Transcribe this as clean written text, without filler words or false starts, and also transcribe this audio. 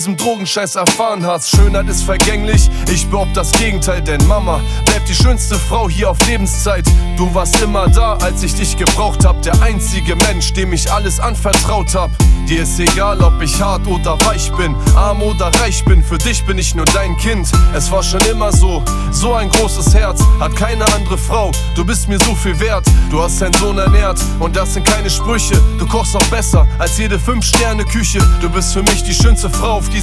diesem Drogenscheiß erfahren hast. Schönheit ist vergänglich, ich behaupte das Gegenteil, denn Mama bleibt die schönste Frau hier auf Lebenszeit. Du warst immer da, als ich dich gebraucht hab, der einzige Mensch, dem ich alles anvertraut hab. Dir ist egal, ob ich hart oder weich bin, arm oder reich bin, für dich bin ich nur dein Kind. Es war schon immer so ein großes Herz, hat keine andere Frau, du bist mir so viel wert. Du hast deinen Sohn ernährt und das sind keine Sprüche, du kochst noch besser als jede 5-Sterne-Küche. Du bist für mich die schönste Frau auf